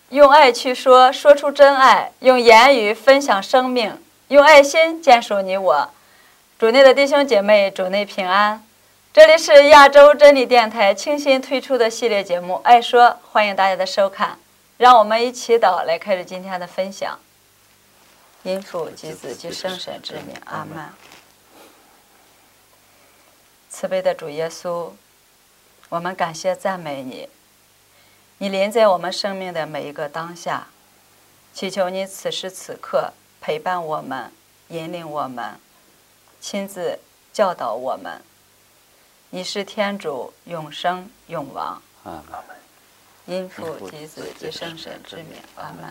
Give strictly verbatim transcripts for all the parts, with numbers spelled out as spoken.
用爱去说，说出真爱；用言语分享生命，用爱心坚守你我。主内的弟兄姐妹，主内平安。这里是亚洲真理电台倾心推出的系列节目《爱说》，欢迎大家的收看。让我们以祈祷来开始今天的分享。因父及子及圣神之名，阿们。慈悲的主耶稣，我们感谢赞美你，你临在我们生命的每一个当下，祈求你此时此刻陪伴我们，引领我们，亲自教导我们。你是天主，永生永王。 阿们。 因父及子及圣神之名，阿们。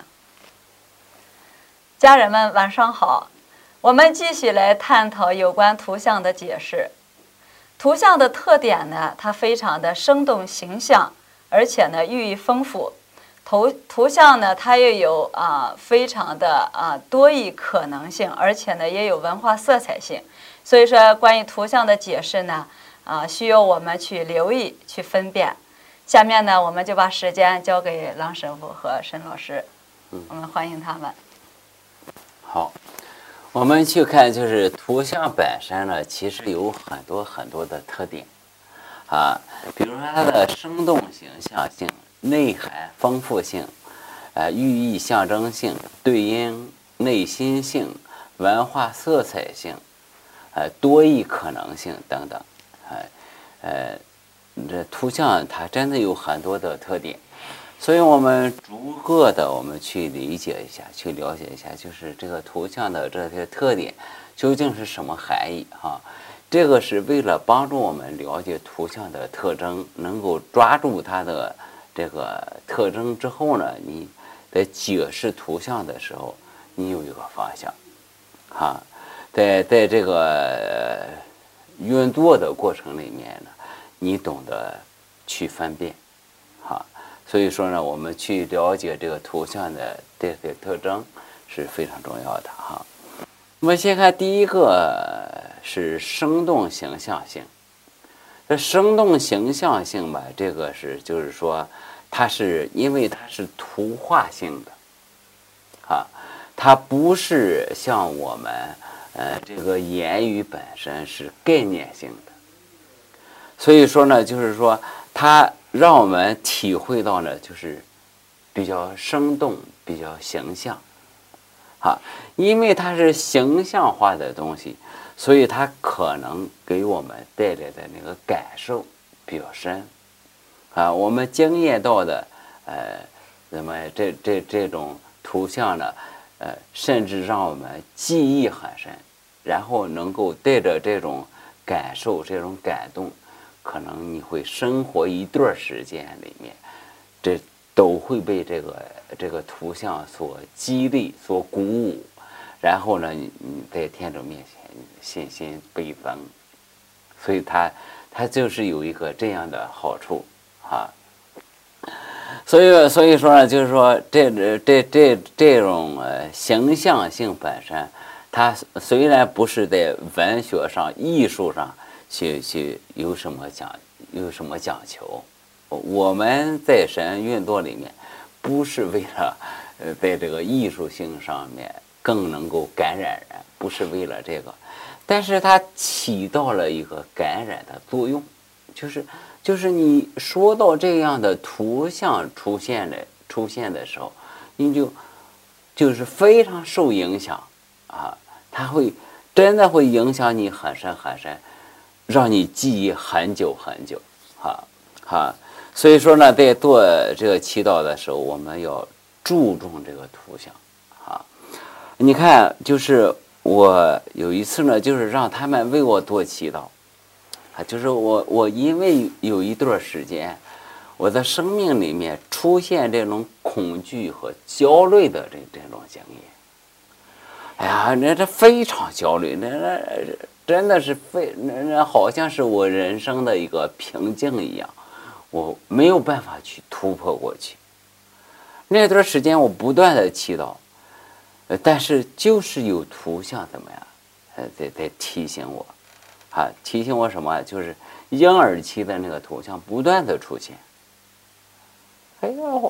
家人们晚上好，我们继续来探讨有关图像的解释。图像的特点呢，它非常的生动形象，而且呢寓意丰富。图图像呢，它又有啊、呃、非常的啊、呃、多义可能性，而且呢也有文化色彩性。所以说，关于图像的解释呢，啊、呃、需要我们去留意、去分辨。下面呢，我们就把时间交给郎神父和沈老师，我们欢迎他们。 好。我们去看，就是图像本身呢，其实有很多很多的特点，啊，比如说它的生动形象性、内涵丰富性，呃，寓意象征性、对应内心性、文化色彩性，呃，多义可能性等等，呃，呃，这图像它真的有很多的特点。所以我们逐个的我们去理解一下，去了解一下，就是这个图像的这些特点究竟是什么含义哈？这个是为了帮助我们了解图像的特征，能够抓住它的这个特征之后呢，你在解释图像的时候，你有一个方向，哈，在在这个运作的过程里面呢，你懂得去分辨，哈。所以说呢，我们去了解这个图像的这些特征是非常重要的哈。我们先看第一个是生动形象性。这生动形象性吧，这个是就是说，它是因为它是图画性的，啊，它不是像我们呃这个言语本身是概念性的。所以说呢，就是说它让我们体会到呢，就是比较生动、比较形象，啊，因为它是形象化的东西，所以它可能给我们带来的那个感受比较深，啊，我们经验到的，呃，那么这这这种图像呢，呃，甚至让我们记忆很深，然后能够带着这种感受、这种感动。可能你会生活一段时间里面，这都会被这个这个图像所激励、所鼓舞，然后呢，你你在天主面前信心倍增，所以它它就是有一个这样的好处啊。所以所以说呢，就是说这这这这种呃形象性本身，它虽然不是在文学上、艺术上。去去有什么讲有什么讲求？我们在神运作里面，不是为了呃在这个艺术性上面更能够感染人，不是为了这个，但是它起到了一个感染的作用，就是就是你说到这样的图像出现的出现的时候，你就就是非常受影响啊，它会真的会影响你很深很深。让你记忆很久很久，哈哈，所以说呢，在做这个祈祷的时候，我们要注重这个图像，啊，你看，就是我有一次呢，就是让他们为我做祈祷，啊，就是我我因为有一段时间，我的生命里面出现这种恐惧和焦虑的这这种经验，哎呀，那这非常焦虑，那那。真的是非那那好像是我人生的一个瓶颈一样，我没有办法去突破过去。那段时间我不断的祈祷，呃，但是就是有图像怎么样，呃，在在提醒我，啊，提醒我什么？就是婴儿期的那个图像不断的出现。哎呀，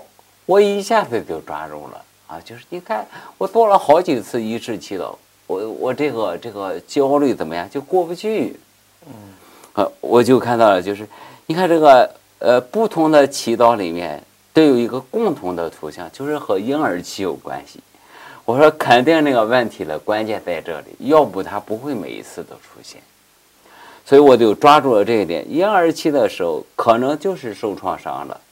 我一下子就抓住了啊！就是你看，我做了好几次一致祈祷，我我这个这个焦虑怎么样就过不去，嗯，呃，我就看到了，就是你看这个呃不同的祈祷里面都有一个共同的图像，就是和婴儿期有关系。我说肯定那个问题的关键在这里，要不它不会每一次都出现。所以我就抓住了这一点，婴儿期的时候可能就是受创伤了，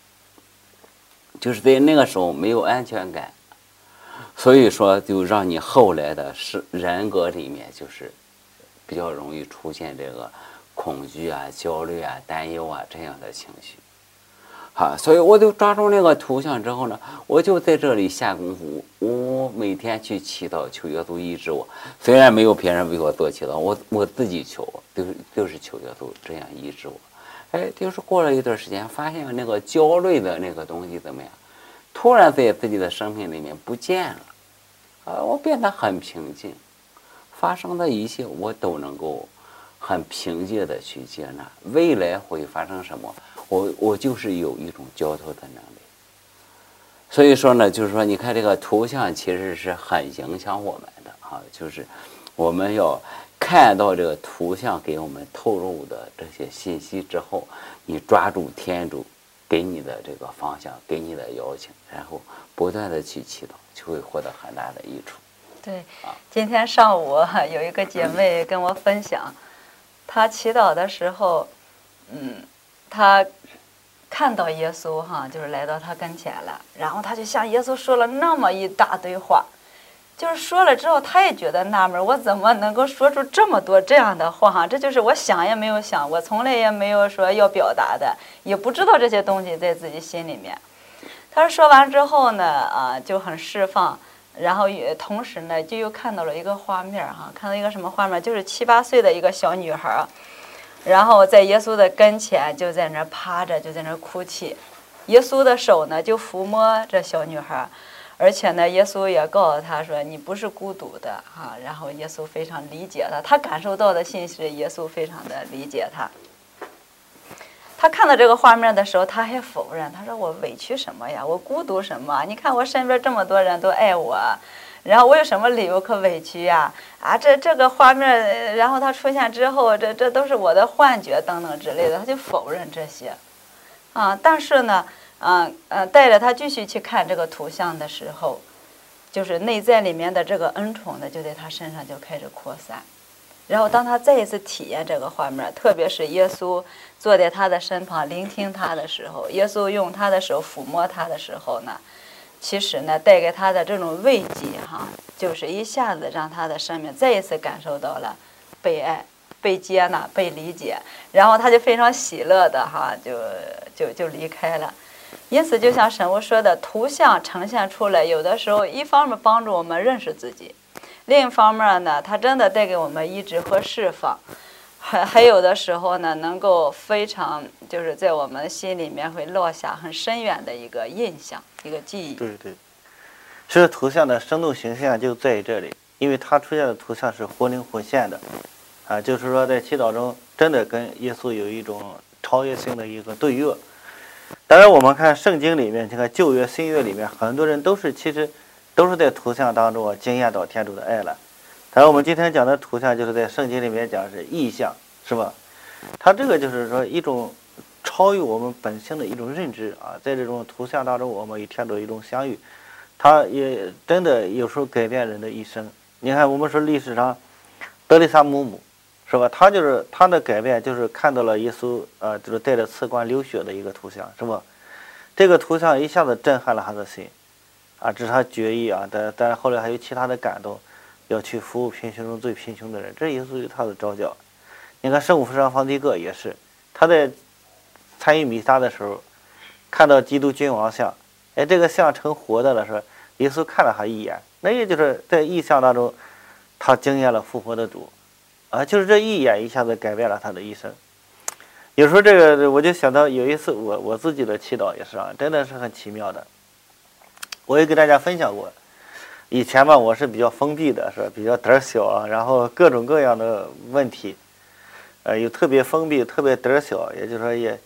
就是在那个时候没有安全感，所以说就让你后来的是人格里面就是比较容易出现这个恐惧啊、焦虑啊、担忧啊这样的情绪。好，所以我就抓住那个图像之后呢，我就在这里下功夫，我每天去祈祷求耶稣医治我。虽然没有别人为我做祈祷，我我自己求，就是就是求耶稣这样医治我。哎，就是过了一段时间，发现那个焦虑的那个东西怎么样，突然在自己的生命里面不见了，啊，我变得很平静，发生的一切我都能够很平静的去接纳，未来会发生什么？我我就是有一种交托的能力，所以说呢，就是说，你看这个图像其实是很影响我们的啊，就是我们要看到这个图像给我们透露的这些信息之后，你抓住天主给你的这个方向，给你的邀请，然后不断的去祈祷，就会获得很大的益处。 对，今天上午有一个姐妹跟我分享，她祈祷的时候，嗯，她看到耶稣哈，就是来到他跟前了，然后他就向耶稣说了那么一大堆话，就是说了之后，他也觉得纳闷，我怎么能够说出这么多这样的话哈？这就是我想也没有想，我从来也没有说要表达的，也不知道这些东西在自己心里面。他说完之后呢，啊，就很释放，然后也同时呢，就又看到了一个画面哈，看到一个什么画面，就是七八岁的一个小女孩。然后在耶稣的跟前就在那趴着，就在那哭泣。耶稣的手呢就抚摸这小女孩，而且呢，耶稣也告诉她说：“你不是孤独的哈。”然后耶稣非常理解她，她感受到的信息，耶稣非常的理解她。她看到这个画面的时候，她还否认，她说：“我委屈什么呀？我孤独什么？你看我身边这么多人都爱我。”然后我有什么理由可委屈呀？啊，这这个画面，然后它出现之后，这这都是我的幻觉等等之类的，他就否认这些，啊，但是呢，嗯嗯，带着他继续去看这个图像的时候，就是内在里面的这个恩宠呢，就在他身上就开始扩散。然后当他再一次体验这个画面，特别是耶稣坐在他的身旁聆听他的时候，耶稣用他的手抚摸他的时候呢，其实呢，带给他的这种慰藉哈，就是一下子让他的生命再一次感受到了被爱、被接纳、被理解，然后他就非常喜乐的哈，就就就离开了。因此，就像神父说的，图像呈现出来，有的时候一方面帮助我们认识自己，另一方面呢，它真的带给我们医治和释放。还还有的时候呢，能够非常就是在我们心里面会落下很深远的一个印象，一个记忆。 对对，这个图像的生动形象就在于这里，因为它出现的图像是活灵活现的，啊，就是说在祈祷中真的跟耶稣有一种超越性的一个对话。当然，我们看圣经里面，这个旧约、新约里面，很多人都是其实都是在图像当中啊经验到天主的爱了。当然，我们今天讲的图像就是在圣经里面讲是意象，是吧？它这个就是说一种超越我们本性的一种认知啊，在这种图像当中，我们与天主一种相遇，它也真的有时候改变人的一生。你看，我们说历史上德丽莎姆姆，是吧？他就是他的改变，就是看到了耶稣，呃，就是带着刺冠流血的一个图像，是吧？这个图像一下子震撼了他的心，啊，这是他决议啊，但但是后来还有其他的感动。要去服务贫穷中最贫穷的人，这也属于他的召教。你看圣母圣方济各也是，他在参与弥撒的时候，看到基督君王像，哎，这个像成活的了，说耶稣看了他一眼，那也就是在意象当中，他经验了复活的主，啊，就是这一眼一下子改变了他的一生。有时候这个我就想到有一次我我自己的祈祷也是啊，真的是很奇妙的，我也给大家分享过。以前嘛，我是比较封闭的，是吧？比较胆小啊，然后各种各样的问题，呃，有特别封闭，特别胆小，也就是说也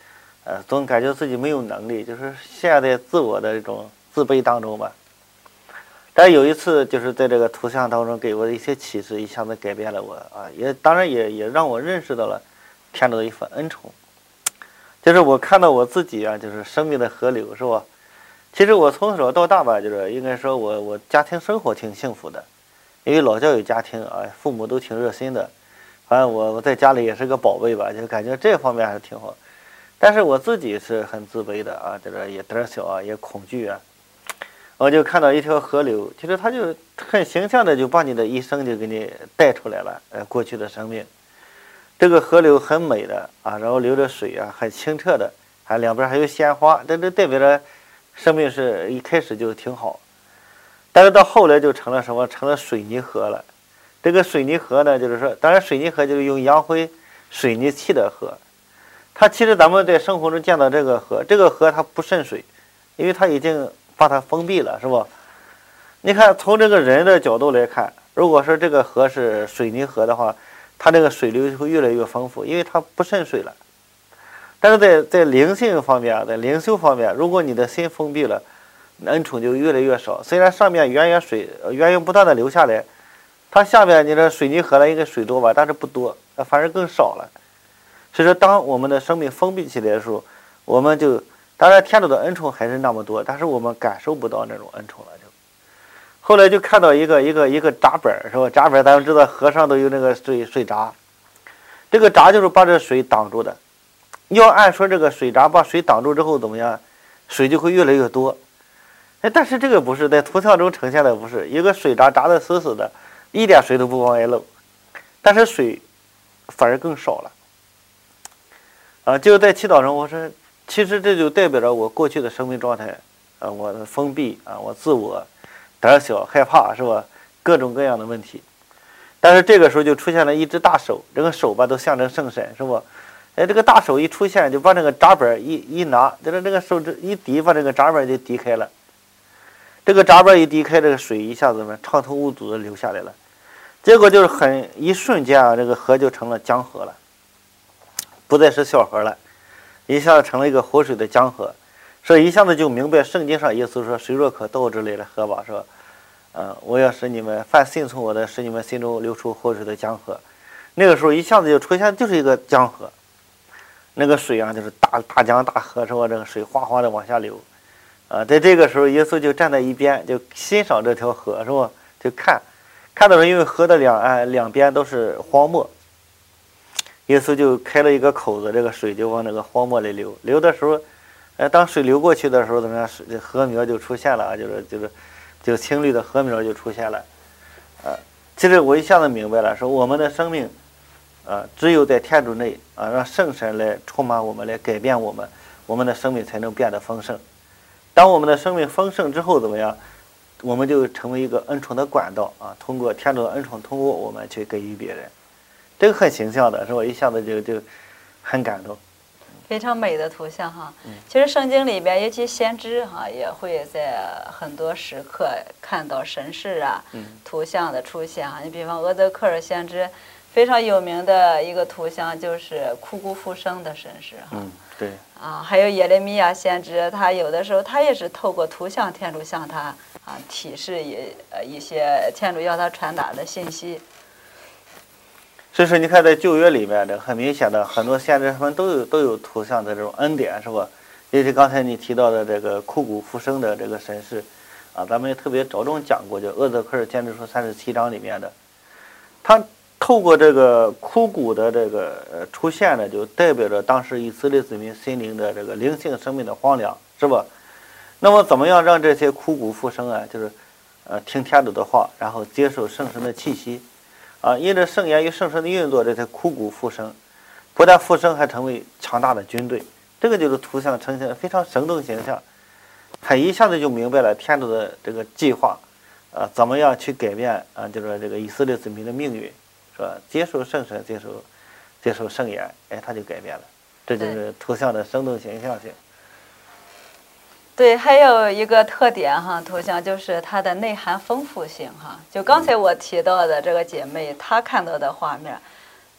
呃，总感觉自己没有能力，就是陷在自我的这种自卑当中吧。但有一次，就是在这个图像当中给我的一些启示，一下子改变了我啊，也当然也也让我认识到了天主的一份恩宠。就是我看到我自己啊，就是生命的河流，是吧？其实我从小到大吧，就是应该说我我家庭生活挺幸福的，因为老教育家庭啊，父母都挺热心的，反正我我在家里也是个宝贝吧，就感觉这方面还是挺好。但是我自己是很自卑的啊，这个也胆小啊，也恐惧啊。我就看到一条河流，其实它就很形象的就把你的一生就给你带出来了，呃，过去的生命。这个河流很美的啊，然后流着水啊，很清澈的，还两边还有鲜花，这这代表着生命是一开始就挺好。但是到后来就成了什么？成了水泥河了。这个水泥河呢，就是说，当然水泥河就是用洋灰水泥砌的河。它其实咱们在生活中见到这个河，这个河它不渗水，因为它已经把它封闭了，是吧？你看，从这个人的角度来看，如果说这个河是水泥河的话，它这个水流会越来越丰富，因为它不渗水了。但是在在灵性方面，在灵修方面，如果你的心封闭了，恩宠就越来越少。虽然上面源源水源源不断的流下来，它下面你这水泥河了应该水多吧，但是不多，反而更少了。所以说，当我们的生命封闭起来的时候，我们就当然天主的恩宠还是那么多，但是我们感受不到那种恩宠了。就后来就看到一个一个一个闸板，是吧？闸板咱们知道河上都有那个水水闸，这个闸就是把这水挡住的。要按说这个水闸把水挡住之后怎么样，水就会越来越多。哎，但是这个不是在图像中呈现的，不是一个水闸闸的死死的，一点水都不往外漏，但是水反而更少了。啊，就在祈祷中，我说，其实这就代表着我过去的生命状态，啊，我的封闭啊，我自我胆小害怕，是吧？各种各样的问题。但是这个时候就出现了一只大手，这个手吧都象征圣神，是不？哎，这个大手一出现，就把这个闸板一一拿，就是这个手指一抵，把这个闸板就抵开了。这个闸板一抵开，这个水一下子呢畅通无阻的流下来了。结果就是很一瞬间啊，这个河就成了江河了。不再是小河了，一下子成了一个活水的江河，所以一下子就明白圣经上耶稣说：“水若可倒之类的河吧，是吧？嗯，我要使你们凡信从我的，使你们心中流出活水的江河。”那个时候一下子就出现就是一个江河，那个水啊就是大大江大河，是吧？这个水哗哗的往下流，啊，在这个时候耶稣就站在一边，就欣赏这条河，是吧？就看，看到了，因为河的两岸两边都是荒漠。耶稣就开了一个口子，这个水就往那个荒漠里流。流的时候，呃，当水流过去的时候，怎么样？这河苗就出现了啊，就是就是，就青绿的河苗就出现了。啊，其实我一下子明白了，说我们的生命，啊，只有在天主内啊，让圣神来充满我们，来改变我们，我们的生命才能变得丰盛。当我们的生命丰盛之后，怎么样？我们就成为一个恩宠的管道啊，通过天主的恩宠，通过我们去给予别人。这个很形象的，是吧？一下子就就很感动， 非常美的图像哈。其实圣经里边，尤其先知哈，也会在很多时刻看到神事啊、图像的出现啊。你比方俄泽克尔先知非常有名的一个图像就是枯骨复生的神事哈。 嗯，对。 啊，还有耶利米亚先知，他有的时候他也是透过图像，天主向他啊提示一呃一些天主要他传达的信息。 所以说，你看在旧约里面，这很明显的很多先知他们都有都有图像的这种恩典，是吧？也是刚才你提到的这个枯骨复生的这个神事，啊，咱们也特别着重讲过，就厄泽克尔先知书三十七章里面的，他透过这个枯骨的这个呃出现呢，就代表着当时以色列子民心灵的这个灵性生命的荒凉，是吧？那么怎么样让这些枯骨复生啊？就是呃听天主的话，然后接受圣神的气息。啊，因着圣言与圣神的运作，这才枯骨复生，不但复生，还成为强大的军队。这个就是图像呈现非常生动形象，他一下子就明白了天主的这个计划，啊，怎么样去改变啊，就是这个以色列子民的命运，是吧？接受圣神，接受接受圣言，哎，他就改变了。这就是图像的生动形象性。 对，还有一个特点哈，图像就是它的内涵丰富性哈。就刚才我提到的这个姐妹，她看到的画面，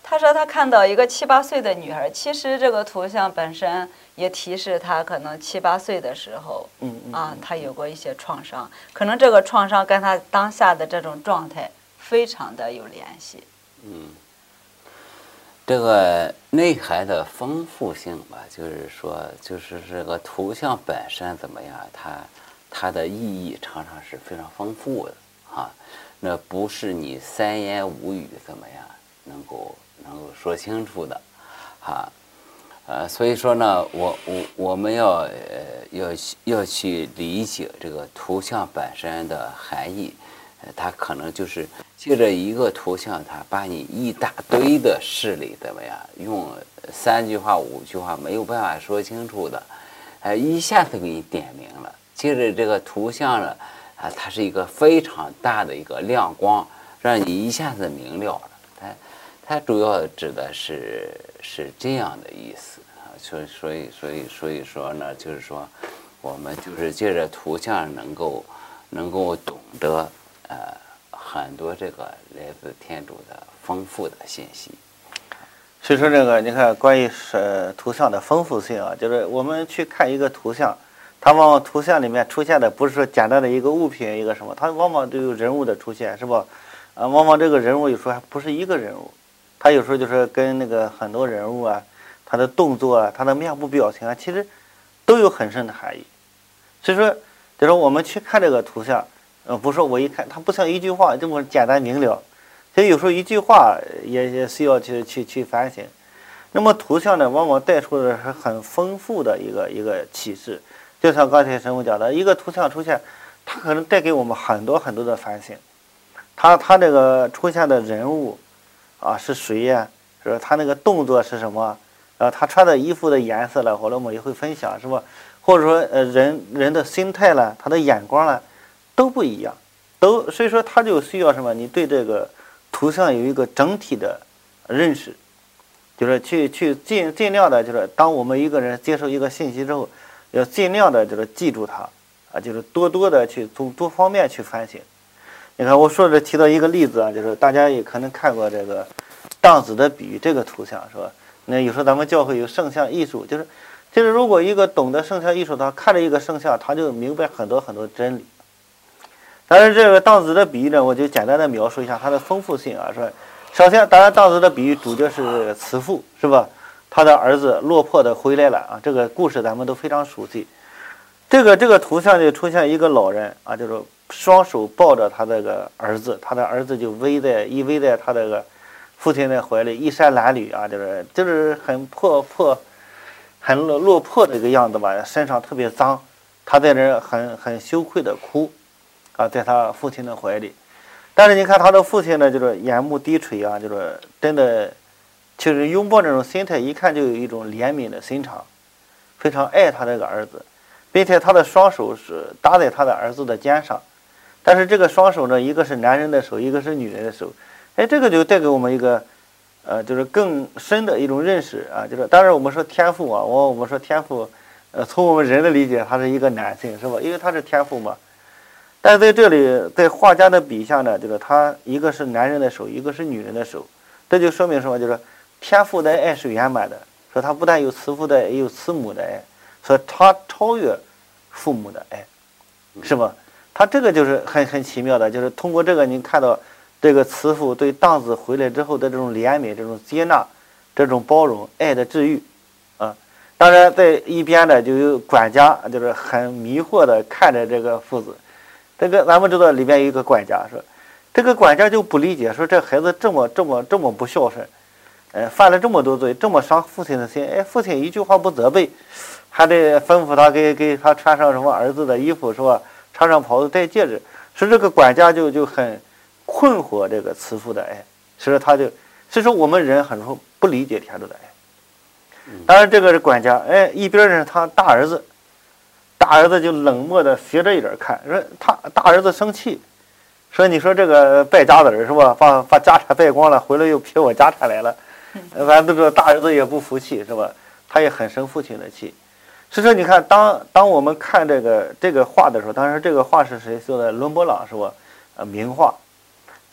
他说他看到一个七八岁的女孩，其实这个图像本身也提示他可能七八岁的时候， 嗯嗯啊，他有过一些创伤，可能这个创伤跟他当下的这种状态非常的有联系。 嗯，这个内涵的丰富性吧，就是说，就是这个图像本身怎么样，它它的意义常常是非常丰富的啊，那不是你三言五语怎么样能够能够说清楚的，啊，呃，所以说呢，我我我们要呃要要去理解这个图像本身的含义，呃，它可能就是借着一个图像，它把你一大堆的事例怎么样，用三句话五句话没有办法说清楚的，呃，一下子给你点明了。借着这个图像呢，啊，它是一个非常大的一个亮光，让你一下子明了了。它它主要指的是是这样的意思啊，所以所以所以所以说呢，就是说，我们就是借着图像能够能够懂得呃很多这个来自天主的丰富的信息。 所以说这个你看，关于是图像的丰富性啊，就是我们去看一个图像。它往往图像里面出现的不是说简单的一个物品一个什么，它往往都有人物的出现，是吧？啊，往往这个人物有时候还不是一个人物，他有时候就是跟那个很多人物啊，他的动作啊，他的面部表情啊，其实都有很深的含义。所以说，就是我们去看这个图像，呃，不是说我一看它不像一句话这么简单明了，所以有时候一句话也也需要去去去反省。那么图像呢，往往带出的是很丰富的一个一个启示。就像刚才神父讲的，一个图像出现，它可能带给我们很多很多的反省。他他这个出现的人物啊是谁呀？是吧？他那个动作是什么？啊，他穿的衣服的颜色了，后来我们也会分享，是吧？或者说呃人人的心态了，他的眼光了，都不一样，都所以说他就需要什么？你对这个图像有一个整体的认识，就是去去尽尽量的，就是当我们一个人接受一个信息之后。要尽量的就是记住它，啊，就是多多的去从多方面去反省。你看我说的提到一个例子啊，就是大家也可能看过这个荡子的比喻这个图像，是吧？那有时候咱们教会有圣像艺术，就是就是如果一个懂得圣像艺术，他看着一个圣像，他就明白很多很多真理。但是这个荡子的比喻呢，我就简单的描述一下它的丰富性啊，说首先，当然荡子的比喻主角是慈父，是吧？他的儿子落魄的回来了啊，这个故事咱们都非常熟悉。这个这个图像就出现一个老人啊，就是双手抱着他这个儿子，他的儿子就偎在依偎在他这个父亲的怀里，衣衫褴褛啊，就是就是很破破、很落落魄的一个样子吧，身上特别脏，他在那很很羞愧的哭啊，在他父亲的怀里。但是你看他的父亲呢，就是眼目低垂啊，就是真的。就是拥抱这种心态，一看就有一种怜悯的心肠，非常爱他这个儿子，并且他的双手是搭在他的儿子的肩上，但是这个双手呢，一个是男人的手，一个是女人的手，哎，这个就带给我们一个，呃，就是更深的一种认识啊，就是当然我们说天父啊，我我们说天父，呃，从我们人的理解，他是一个男性，是吧？因为他是天父嘛，但在这里，在画家的笔下呢，就是他一个是男人的手，一个是女人的手，这就说明什么？就是天父的爱是圆满的，说他不但有慈父的爱，也有慈母的爱，说他超越父母的爱，是吧？他这个就是很很奇妙的，就是通过这个，您看到这个慈父对荡子回来之后的这种怜悯、这种接纳、这种包容、爱的治愈，啊，当然在一边呢就有管家，就是很迷惑的看着这个父子。这个咱们知道里边有一个管家，说这个管家就不理解，说这孩子这么这么这么不孝顺。呃，犯了这么多罪，这么伤父亲的心，哎，父亲一句话不责备，还得吩咐他给给他穿上什么儿子的衣服，是吧？穿上袍子，戴戒指，所以这个管家就就很困惑这个慈父的爱，所以他就，所以说我们人很多不理解天主的爱。当然，这个是管家，哎，一边是他大儿子，大儿子就冷漠的斜着一点看，说他大儿子生气，说你说这个败家子儿是吧？把把家产败光了，回来又撇我家产来了。咱都知道大儿子也不服气，是吧？他也很生父亲的气。所以说，你看，当当我们看这个这个画的时候，当时这个画是谁做的？伦勃朗是吧？呃，名画。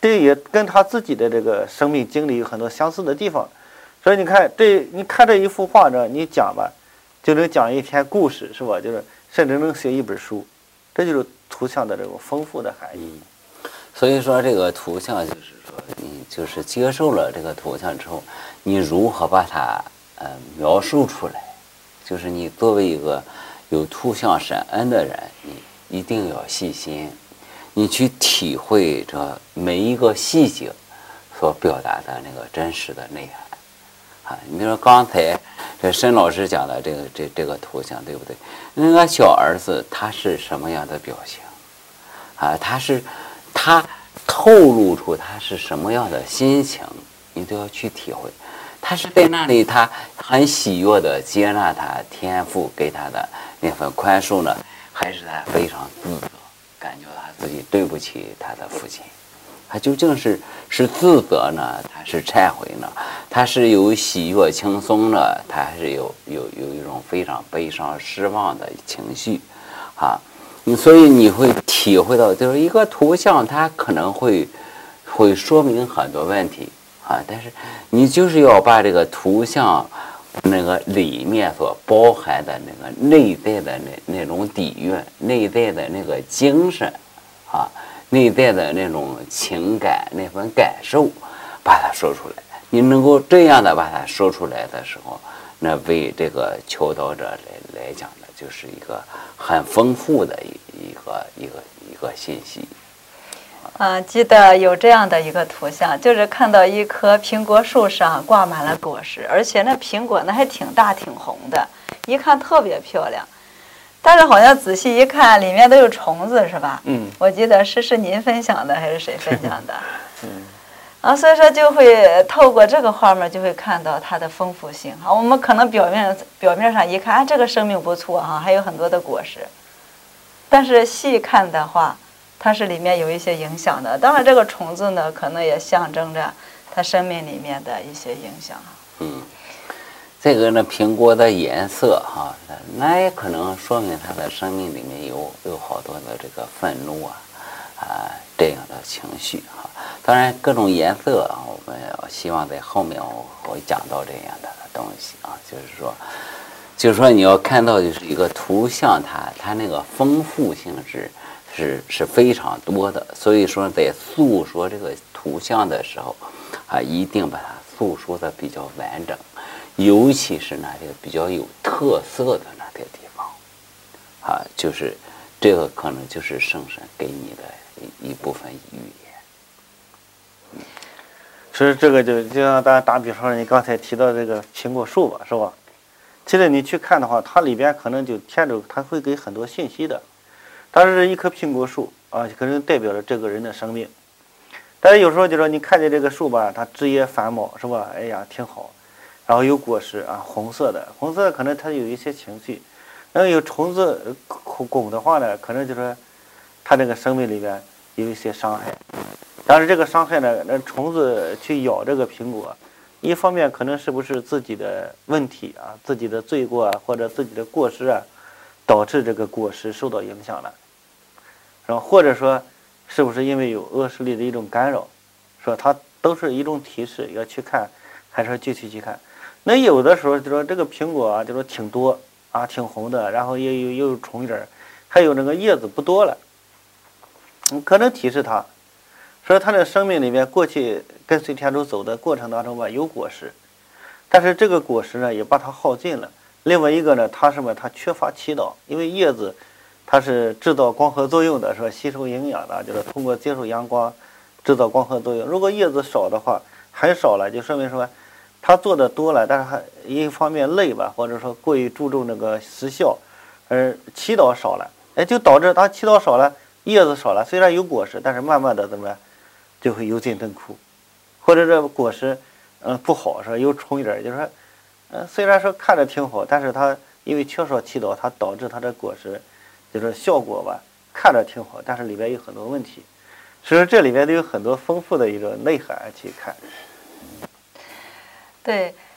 这也跟他自己的这个生命经历有很多相似的地方。所以你看这，你看这一幅画呢，你讲吧，就能讲一篇故事，是吧？就是甚至能写一本书，这就是图像的这种丰富的含义。 所以说，这个图像就是说，你就是接受了这个图像之后，你如何把它呃描述出来？就是你作为一个有图像神恩的人，你一定要细心，你去体会这每一个细节所表达的那个真实的内涵。啊，你比如说刚才这申老师讲的这个这这个图像，对不对？那个小儿子他是什么样的表情？啊，他是他透露出他是什么样的心情，你都要去体会。他是在那里，他很喜悦的接纳他天父给他的那份宽恕呢，还是他非常自责，感觉他自己对不起他的父亲？他究竟是是自责呢，他是忏悔呢？他是有喜悦轻松呢，他还是有有有一种非常悲伤失望的情绪啊？你所以你会体会到，就是一个图像，它可能会会说明很多问题啊，但是你就是要把这个图像那个里面所包含的那个内在的那那种底蕴，内在的那个精神啊。内在的那种情感，那份感受，把它说出来。你能够这样的把它说出来的时候，那为这个求道者来来讲呢，就是一个很丰富的一一个一个一个信息。 啊，记得有这样的一个图像，就是看到一棵苹果树上挂满了果实，而且那苹果那还挺大挺红的，一看特别漂亮。但是好像仔细一看，里面都有虫子，是吧？ 嗯， 我记得是是您分享的还是谁分享的？ 嗯， 啊，所以说就会透过这个画面就会看到它的丰富性啊。我们可能表面表面上一看，啊，这个生命不错哈，还有很多的果实，但是细看的话，它是里面有一些影响的。当然，这个虫子呢，可能也象征着它生命里面的一些影响。 嗯。这个呢，苹果的颜色哈，那也可能说明他的生命里面有有好多的这个愤怒啊啊这样的情绪哈。当然，各种颜色啊，我们希望在后面我会讲到这样的东西啊，就是说，就是说你要看到就是一个图像它，它它那个丰富性是是是非常多的。所以说，在诉说这个图像的时候啊，一定把它诉说的比较完整。尤其是那些比较有特色的那些地方，啊，就是这个可能就是圣神给你的一一部分语言。 所以这个就就像大家打比方，你刚才提到这个苹果树吧，是吧？其实你去看的话，它里边可能就天主它会给很多信息的。但是一棵苹果树啊，可能代表着这个人的生命。但是有时候就说你看见这个树吧，它枝叶繁茂，是吧？哎呀，挺好。然后有果实啊，红色的，红色的可能它有一些情绪，然后有虫子拱的话呢，可能就是它这个生命里边有一些伤害。但是这个伤害呢，那虫子去咬这个苹果，一方面可能是不是自己的问题啊，自己的罪过啊，或者自己的过失啊，导致这个果实受到影响了，然后或者说是不是因为有恶势力的一种干扰，说它都是一种提示，要去看，还是要具体去看。那有的时候就说这个苹果啊，就说挺多啊，挺红的，然后也有又有虫子，还有那个叶子不多了，嗯，可能提示他，说他的生命里面过去跟随天主走的过程当中吧，有果实，但是这个果实呢也把它耗尽了。另外一个呢，它什么？它缺乏祈祷，因为叶子它是制造光合作用的，是吧？吸收营养的，就是通过接触阳光制造光合作用。如果叶子少的话，很少了，就说明说。他做的多了，但是还一方面累吧，或者说过于注重那个时效，而祈祷少了，哎，就导致他祈祷少了，叶子少了，虽然有果实，但是慢慢的怎么样，就会油尽灯枯，或者这果实，嗯、呃、不好，说有虫点，就是说，嗯、呃、虽然说看着挺好，但是它因为缺少祈祷，它导致它的果实，就是效果吧，看着挺好，但是里边有很多问题，所以说这里边都有很多丰富的一个内涵去看。 对，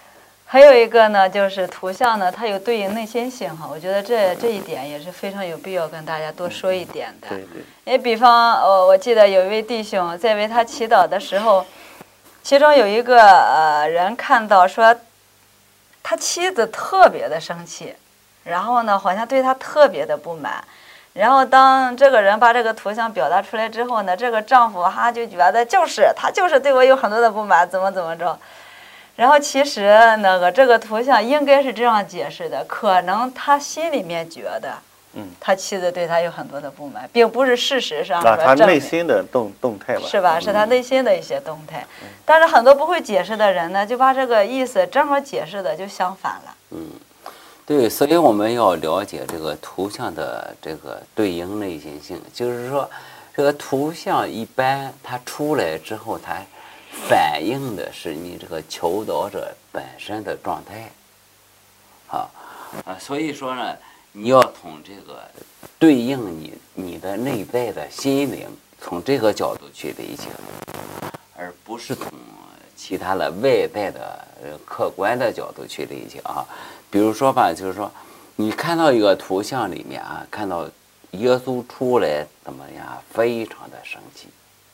还有一个呢，就是图像呢，它有对应内心性哈，我觉得这这一点也是非常有必要跟大家多说一点的。 对对。 因为比方，呃，我记得有一位弟兄在为他祈祷的时候，其中有一个呃人看到说，他妻子特别的生气，然后呢，好像对他特别的不满。然后当这个人把这个图像表达出来之后呢，这个丈夫哈就觉得就是他就是对我有很多的不满，怎么怎么着。然后其实那个这个图像应该是这样解释的，可能他心里面觉得， 嗯， 他妻子对他有很多的不满，并不是事实上那他说内心的动动态吧， 是吧？是他内心的一些动态。但是很多不会解释的人呢，就把这个意思正好解释的就相反了。 嗯，对，所以我们要了解这个图像的这个对应内心性，就是说，这个图像一般它出来之后，它反映的是你这个求导者本身的状态，啊啊，所以说呢，你要从这个对应你你的内在的心灵，从这个角度去理解，而不是从其他的外在的呃客观的角度去理解啊。比如说吧，就是说，你看到一个图像里面啊，看到耶稣出来怎么样，非常的生气。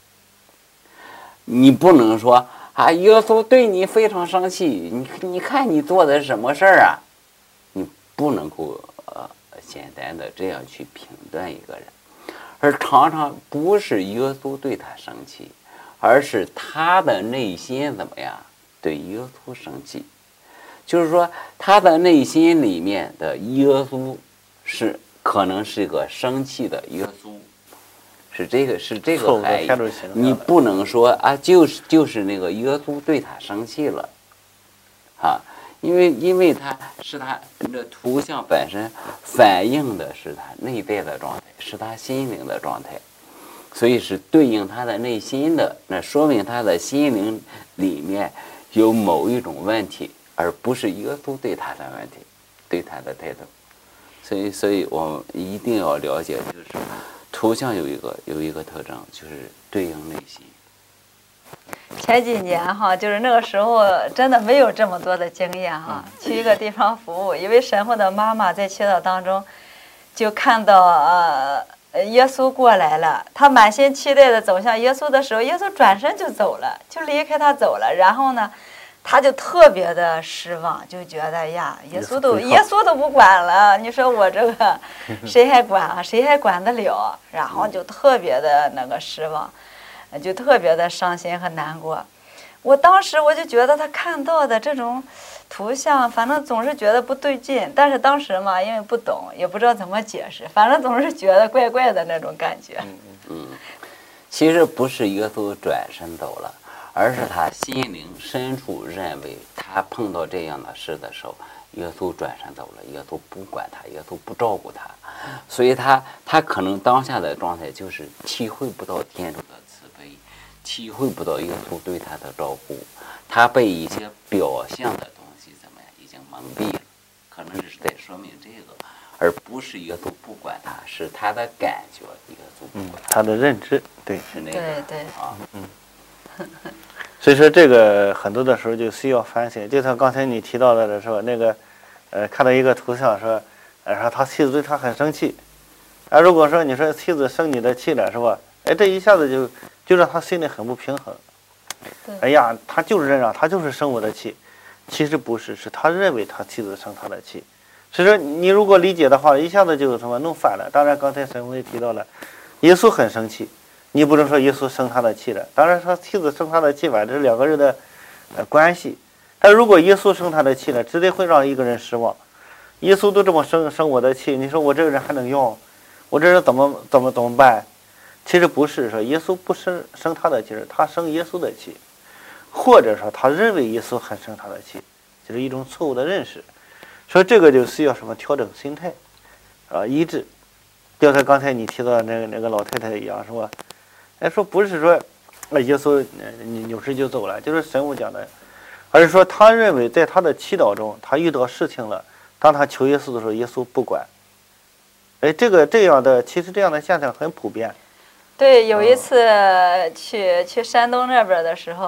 你不能说啊，耶稣对你非常生气，你你看你做的什么事儿啊？你不能够呃简单的这样去评断一个人，而常常不是耶稣对他生气，而是他的内心怎么样对耶稣生气。就是说，他的内心里面的耶稣是可能是一个生气的耶稣。是这个是这个含义，你不能说啊，就是就是那个耶稣对他生气了，啊，因为因为他是他这图像本身反映的是他内在的状态，是他心灵的状态，所以是对应他的内心的，那说明他的心灵里面有某一种问题，而不是耶稣对他的问题，对他的态度，所以所以我们一定要了解，就是。图像有一个有一个特征，就是对应内心。 前几年哈，就是那个时候真的没有这么多的经验哈。去一个地方服务，一位神父的妈妈在祈祷当中，就看到呃耶稣过来了，她满心期待的走向耶稣的时候，耶稣转身就走了，就离开她走了。然后呢，他就特别的失望，就觉得呀，耶稣都耶稣都不管了，你说我这个谁还管啊？谁还管得了？然后就特别的那个失望，就特别的伤心和难过。我当时我就觉得他看到的这种图像，反正总是觉得不对劲。但是当时嘛，因为不懂，也不知道怎么解释，反正总是觉得怪怪的那种感觉。 嗯嗯，其实不是耶稣转身走了。而是他心灵深处认为，他碰到这样的事的时候，耶稣转身走了，耶稣不管他，耶稣不照顾他，所以他他可能当下的状态就是体会不到天主的慈悲，体会不到耶稣对他的照顾，他被一些表象的东西怎么样已经蒙蔽了，可能是在说明这个，而不是耶稣不管他，是他的感觉耶稣不管他， 嗯、他的认知，对， 是那个， 对对啊， 嗯。所以说，这个很多的时候就需要反省。就像刚才你提到的是吧？那个，呃，看到一个图像说，呃，说他妻子对他很生气。啊，如果说你说妻子生你的气了，是吧？哎，这一下子就就让他心里很不平衡。哎呀，他就是这样，他就是生我的气。其实不是，是他认为他妻子生他的气。所以说，你如果理解的话，一下子就什么弄反了。当然，刚才沈辉提到了，耶稣很生气。你不能说耶稣生他的气了，当然他妻子生他的气吧，这是两个人的呃关系。但如果耶稣生他的气了，指定会让一个人失望。耶稣都这么生生我的气，你说我这个人还能用？我这人怎么怎么怎么办？其实不是说耶稣不生生他的气，他生耶稣的气，或者说他认为耶稣很生他的气，就是一种错误的认识。所以这个就需要什么调整心态啊，医治。就像刚才你提到的那个那个老太太一样，是吧？哎，说不是说，那耶稣你扭身就走了，就是神父讲的，而是说他认为在他的祈祷中，他遇到事情了，当他求耶稣的时候，耶稣不管。哎，这个这样的，其实这样的现象很普遍。 对，有一次去、嗯、去山东那边的时候，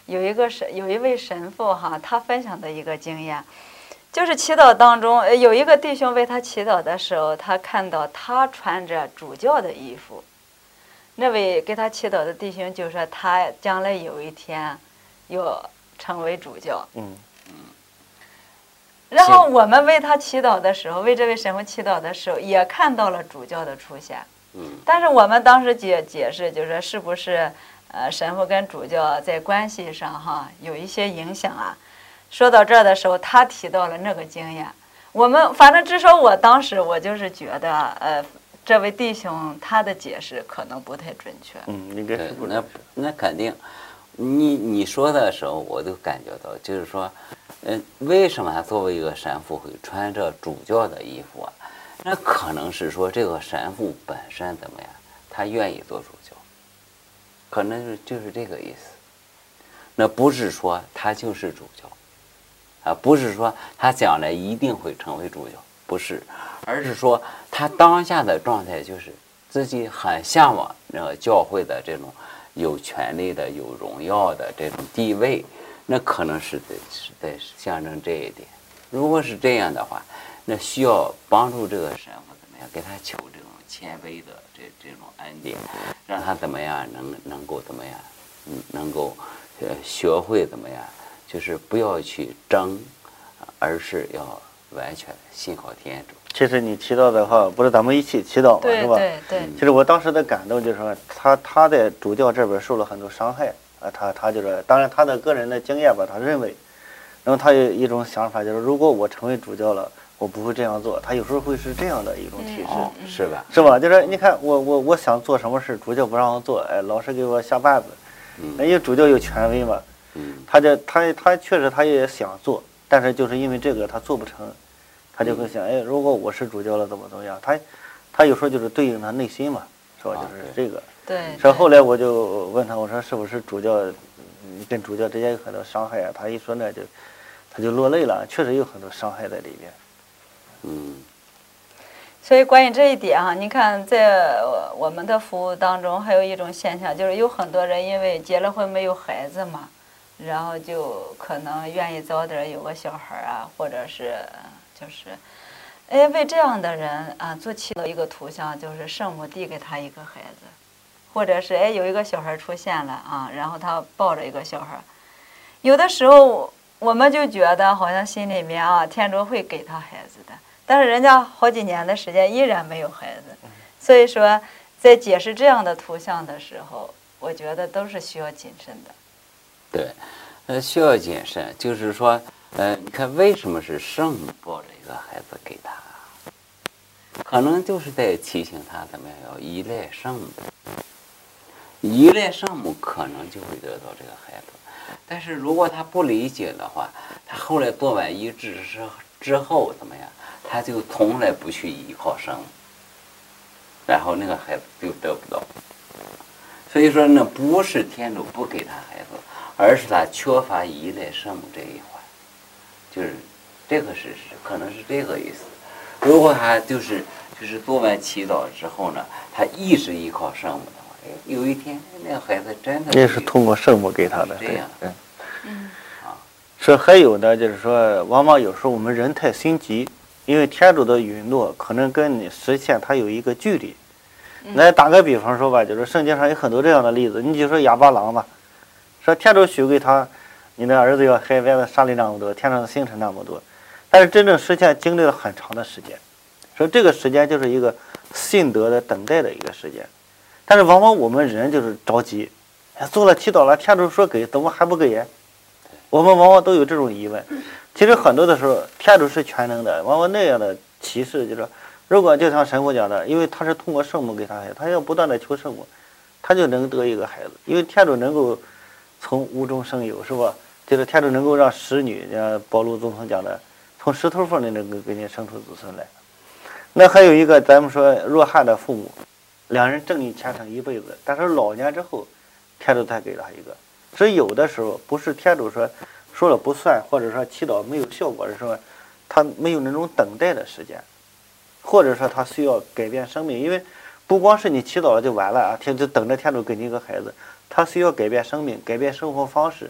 有一个神，有一位神父哈，他分享的一个经验，就是祈祷当中，呃有一个弟兄为他祈祷的时候，他看到他穿着主教的衣服。那位给他祈祷的弟兄就说，他将来有一天要成为主教。 嗯。 然后我们为他祈祷的时候，为这位神父祈祷的时候，也看到了主教的出现。 嗯。 但是我们当时解解释，就是说是不是呃神父跟主教在关系上哈有一些影响啊？说到这儿的时候，他提到了那个经验。我们反正至少我当时我就是觉得，呃，这位弟兄他的解释可能不太准确。 嗯，应该是不那那肯定。你你说的时候，我都感觉到，就是说，嗯，为什么他作为一个神父会穿着主教的衣服啊？那可能是说这个神父本身怎么样，他愿意做主教，可能是就是这个意思。那不是说他就是主教，啊，不是说他将来一定会成为主教，不是，而是说他当下的状态就是自己很向往那个教会的这种。有权利的、有荣耀的这种地位，那可能是在是在象征这一点。如果是这样的话，那需要帮助这个神父怎么样，给他求这种谦卑的这这种恩典，让他怎么样能能够怎么样，嗯，能够呃学会怎么样，就是不要去争，而是要完全信靠天主。 其实你祈祷的话，不是咱们一起祈祷嘛，是吧？ 对对。 其实我当时的感动就是说，他他在主教这边受了很多伤害啊，他他就是，当然他的个人的经验吧，他认为，然后他有一种想法，就是如果我成为主教了，我不会这样做。他有时候会是这样的一种提示， 哦、是吧？ 是吧？就是你看我我我想做什么事，主教不让我做，哎，老是给我下绊子，因为主教有权威嘛， 嗯， 他这他他确实他也想做，但是就是因为这个他做不成。他就会想，哎，如果我是主教了，怎么怎么样？他，他有时候就是对应他内心嘛，是吧？就是这个。 对。 所以后来我就问他，我说是不是主教，你跟主教之间有很多伤害啊？他一说呢，就，他就落泪了，确实有很多伤害在里边。 嗯。 所以关于这一点啊，你看在我们的服务当中，还有一种现象，就是有很多人因为结了婚没有孩子嘛，然后就可能愿意早点有个小孩啊，或者是。就是，哎，为这样的人啊，做祈祷一个图像，就是圣母递给他一个孩子，或者是哎有一个小孩出现了啊，然后他抱着一个小孩，有的时候我们就觉得好像心里面啊，天主会给他孩子的，但是人家好几年的时间依然没有孩子，所以说在解释这样的图像的时候，我觉得都是需要谨慎的。 对，呃，需要谨慎，就是说。呃，你看为什么是圣母抱着一个孩子给他？可能就是在提醒他怎么样要依赖圣母，依赖圣母可能就会得到这个孩子。但是如果他不理解的话，他后来做完医治之之后怎么样？他就从来不去依靠圣母，然后那个孩子就得不到。所以说呢，不是天主不给他孩子，而是他缺乏依赖圣母这一环。就是这个事实，可能是这个意思。如果他就是就是做完祈祷之后呢，他一直依靠圣母的话，哎，有一天那个孩子真的也是通过圣母给他的。 这样， 对， 嗯， 啊，说还有呢，就是说，往往有时候我们人太心急，因为天主的允诺可能跟你实现它有一个距离。来打个比方说吧，就是圣经上有很多这样的例子，你就说亚巴郎吧，说天主许给他。你的儿子要海外的沙粒那么多，天上的星辰那么多，但是真正实现经历了很长的时间，所以这个时间就是一个信德的等待的一个时间。但是往往我们人就是着急，做了祈祷了，天主说给，怎么还不给呀？我们往往都有这种疑问。其实很多的时候，天主是全能的，往往那样的启示就是，如果就像神父讲的，因为他是通过圣母给他孩子，他要不断的求圣母，他就能得一个孩子，因为天主能够从无中生有，是吧？就是天主能够让使女，像保禄总统讲的，从石头缝里能够给你生出子孙来。那还有一个，咱们说若汉的父母，两人正义虔诚一辈子，但是老年之后，天主才给他一个。所以有的时候不是天主说说了不算，或者说祈祷没有效果的时候，他没有那种等待的时间，或者说他需要改变生命，因为不光是你祈祷了就完了啊，天就等着天主给你一个孩子，他需要改变生命，改变生活方式。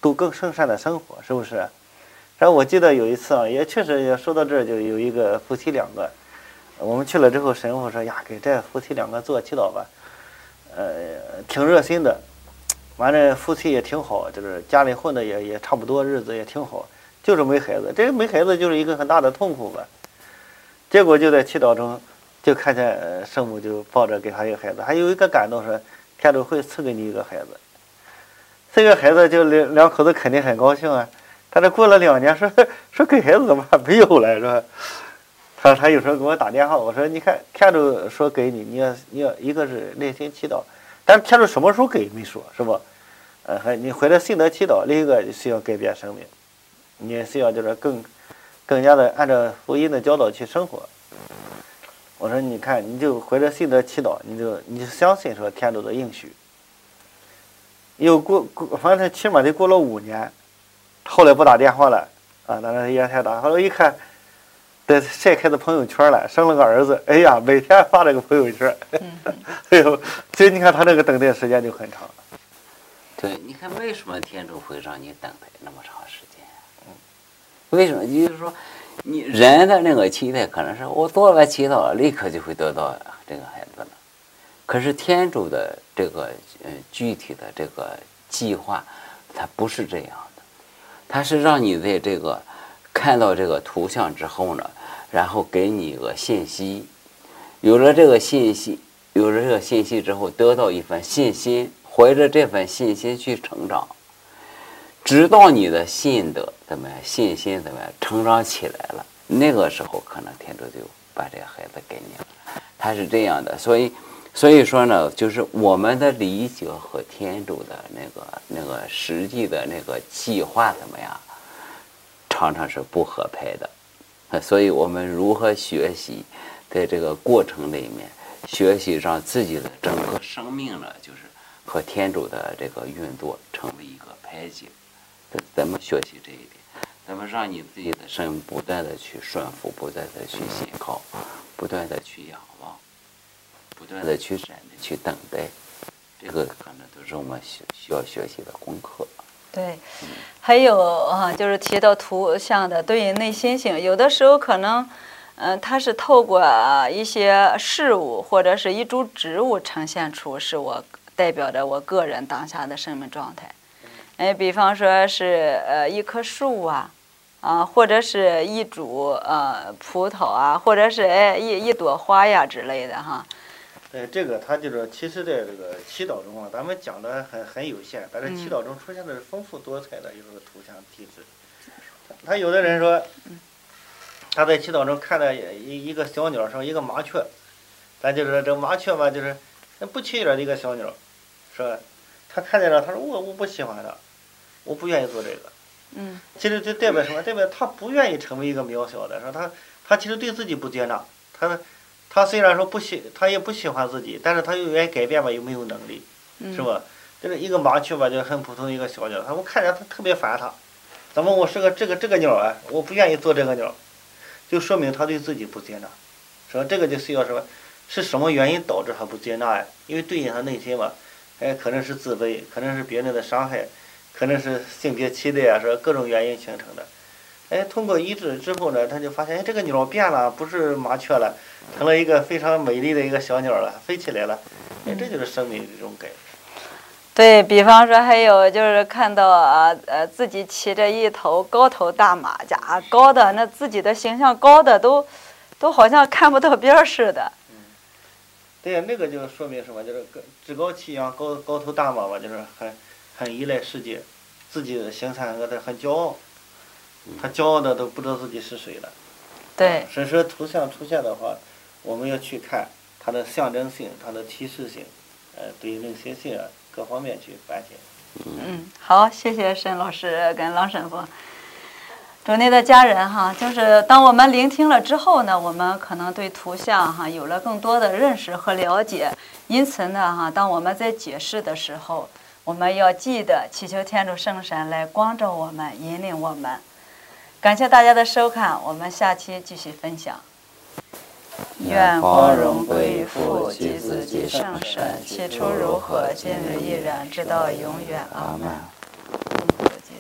度更圣善的生活，是不是？然后我记得有一次啊，也确实也说到这儿，就有一个夫妻两个，我们去了之后，神父说呀，给这夫妻两个做祈祷吧，呃，挺热心的，完了夫妻也挺好，就是家里混的也也差不多，日子也挺好，就是没孩子，这个没孩子就是一个很大的痛苦吧。结果就在祈祷中，就看见呃圣母就抱着给他一个孩子，还有一个感动说，天主会赐给你一个孩子。这个孩子就两两口子肯定很高兴啊。但是过了两年，说说给孩子怎么还没有了，是吧？他他有时候给我打电话，我说你看天主说给你，你要你要一个是内心祈祷，但是天主什么时候给没说，是不？呃，还你回来信德祈祷，另一个需要改变生命，你也需要就是更更加的按照福音的教导去生活。我说你看，你就回来信德祈祷，你就你就相信说天主的应许。又过过，反正起码得过了五年。后来不打电话了啊，当然也太打。后来一看，这晒开的朋友圈了，生了个儿子，哎呀，每天发这个朋友圈，哎呦，所以你看他这个等待时间就很长。 对，你看为什么天主会让你等待那么长时间？为什么？就是说，你人的那个期待可能是我做了祈祷，立刻就会得到这个孩子了。可是天主的这个呃具体的这个计划，它不是这样的。它是让你在这个看到这个图像之后呢，然后给你一个信息，有了这个信息，有了这个信息之后，得到一份信心，怀着这份信心去成长，直到你的信德怎么样，信心怎么样成长起来了，那个时候可能天主就把这个孩子给你了。它是这样的，所以。所以说呢，就是我们的理解和天主的那个那个实际的那个计划怎么样，常常是不合拍的。所以我们如何学习，在这个过程里面学习让自己的整个生命呢，就是和天主的这个运作成为一个拍景。怎么学习这一点？怎么让你自己的生命不断的去顺服，不断的去信靠，不断的去仰望。不断的去闪的去等待，这个可能都是我们需需要学习的功课。 对，还有啊，就是提到图像的对应内心性，有的时候可能，嗯、呃，它是透过一些事物或者是一株植物呈现出是我代表着我个人当下的生命状态。哎，比方说是呃一棵树啊，啊，或者是一株呃葡萄啊，或者是哎一一朵花呀之类的哈。 对，这个他就是其实在这个祈祷中啊，咱们讲的很很有限，但是祈祷中出现的是丰富多彩的一个图像体质。他有的人说，他在祈祷中看到一一个小鸟上一个麻雀，咱就说这麻雀嘛，就是不起眼的一个小鸟，是吧？他看见了，他说我我不喜欢它，我不愿意做这个。 嗯， 其实这代表什么？代表他不愿意成为一个渺小的，说他他其实对自己不接纳，他。他虽然说不喜，他也不喜欢自己，但是他又愿意改变吧，又没有能力，是吧？这个一个麻雀吧，就很普通的一个小鸟，他我看着他特别烦他，怎么我是个这个这个鸟啊？我不愿意做这个鸟，就说明他对自己不接纳，是吧？这个就需要什么？是什么原因导致他不接纳呀？因为对应他内心嘛，哎，可能是自卑，可能是别人的伤害，可能是性别期待啊，是吧？各种原因形成的。哎，通过医治之后呢，他就发现，哎，这个鸟变了，不是麻雀了，成了一个非常美丽的一个小鸟了，飞起来了。哎，这就是生命的这种改变。 对，比方说，还有就是看到啊呃自己骑着一头高头大马甲，高的那自己的形象高的都都好像看不到边儿似的。 嗯，对呀，那个就说明什么？就是趾高气扬、高高头大马嘛，就是很很依赖世界，自己的形象和他很骄傲。他骄傲的都不知道自己是谁了。 对。 所以说图像出现的话，我们要去看它的象征性、它的提示性，呃，对于内心性啊各方面去反省。 嗯，好，谢谢沈老师跟郎神父。主内的家人哈，就是当我们聆听了之后呢，我们可能对图像哈有了更多的认识和了解。因此呢哈，当我们在解释的时候，我们要记得祈求天主圣神来光照我们、引领我们。感谢大家的收看，我们下期继续分享。愿光荣归于父及子及圣神，起初如何，今日依然，直到永远。阿门。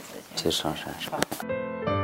谢上山师父。